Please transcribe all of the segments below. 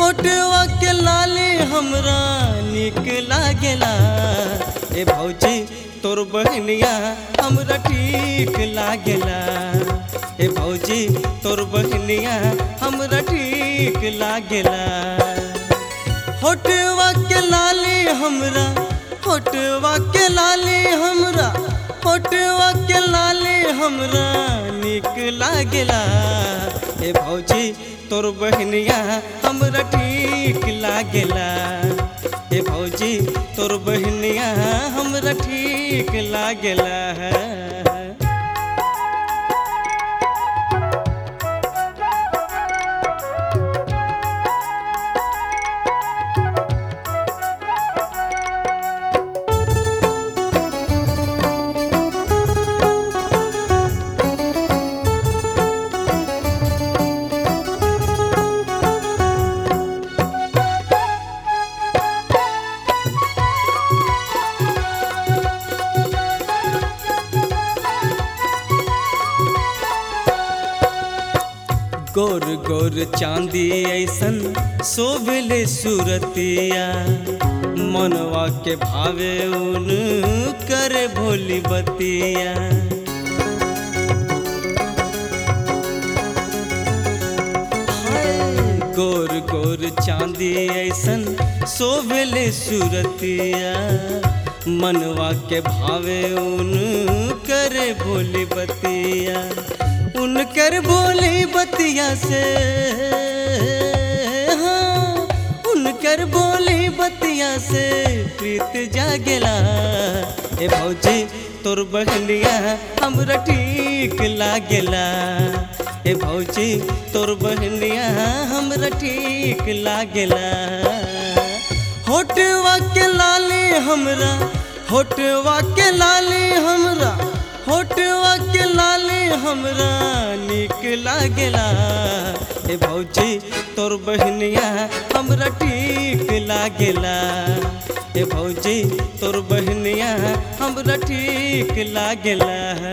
होठवा के लाली हमरा निक लागेला। ए भौजी तोर बहनिया हमरा ठीक लागेला। ए भौजी तोर बहनिया हमरा ठीक लागेला। होठवा के लाली हमरा, होठवा के लाली हमरा, होठवा के लाली हमरा निक लागेला। ए भौजी तोर बहनिया हमरा ठीक लागेला। ए भौजी तोर बहनिया हमरा ठीक लागेला। गोर गोर चांदी ऐसन शोभले सूरतिया, मनवा के भावे उन करे भोली बतिया। गोर गोर चांदी ऐसन शोभले सूरतिया, मनवा के भावे उन करे भोली बतिया। उनकर बोली बतिया से, हाँ, उनकर बोली बतिया से प्रीत जागेला। ए भौजी तोर बहनिया हमरा ठीक लागेला। ए भौजी तोर बहनिया हमरा ठीक लागेला। होठवा के लाली हमरा, होठवा के लाली हमरा, होठवा के लाली हमरा निक लागेला। ए भौजी तोर बहनिया हमरा ठीक लागेला। ए भौजी तोर बहनिया हमरा ठीक लागेला।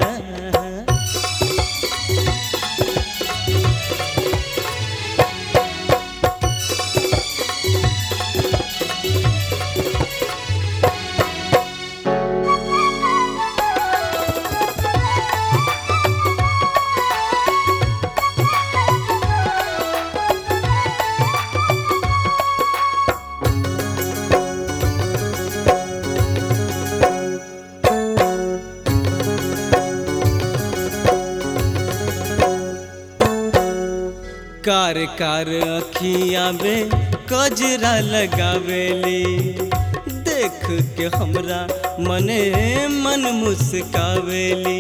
कार कार अखियाँ में कजरा लगावेली, देख के हमरा मने मन मुस्कावेली।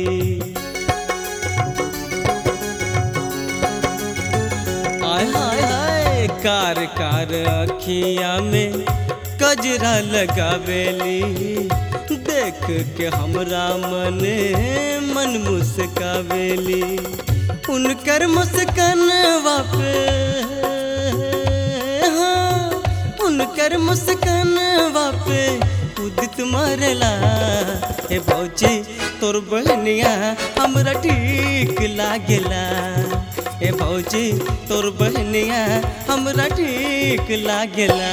आय हाय हाय, कार कार अखियाँ में कजरा लगावेली, देख के हमरा मने मन मुस्कावेली। उनकर मुस्कानवा पे, हाँ, उनकर मुस्कानवा पे उदित मारेला। ए भौजी तोर बहनिया हमरा ठीक लागेला। ए भौजी तोर बहनिया हमरा ठीक लागेला।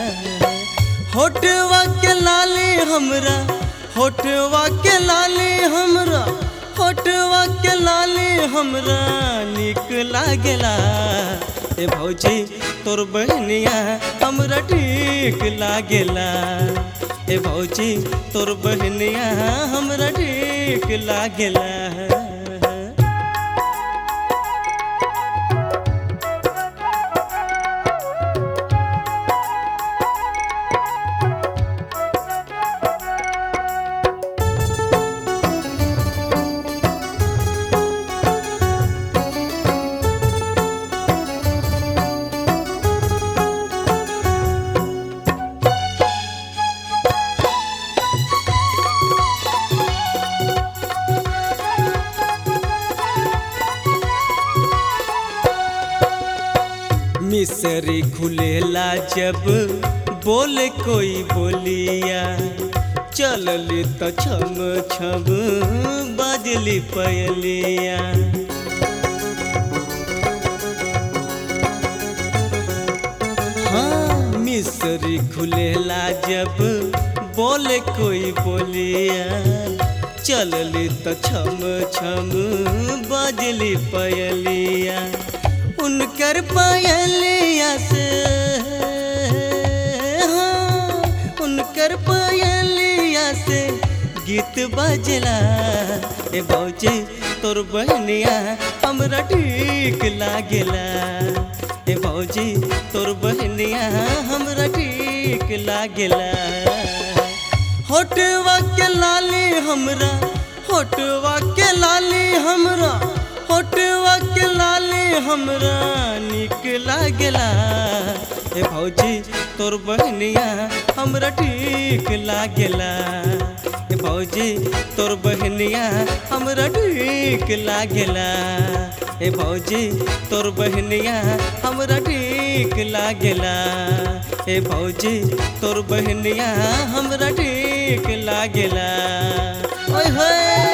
होठवा के लाली हमरा, होठवा के लाली हमरा, होठवा के लाली हमरा निक लागेला। ए भौजी तोर बहनिया हमरा ठीक लागेला। ए भौजी तोर बहनिया हमरा ठीक लागेला। मिसरी खुलेला जब बोले कोई बोलिया, चलली त छम छम बाजली पयलिया। फुलसरी खुलेला जब बोले कोई बोलिया चलली तो छम छम बजली पयलिया उनकर पयलिया से हाँ, उनकर पयलिया से गीत बजला ए भौजी तोर बहनिया हमरा ठीक लागेला ए भौजी तोर बहनिया हमरा ठीक लागेला होठवा के लाली हमरा होठवा के लाली हमरा होठवा के लाली हमरा निक लागेला ए भौजी तोर बहनिया हमरा ठीक लागेला ए भौजी तोर बहनिया हमरा ठीक लागेला ए भौजी तोर बहनिया हमरा ठीक लागेला ए भौजी तोर बहनिया हमरा ठीक लागेला ओए होए।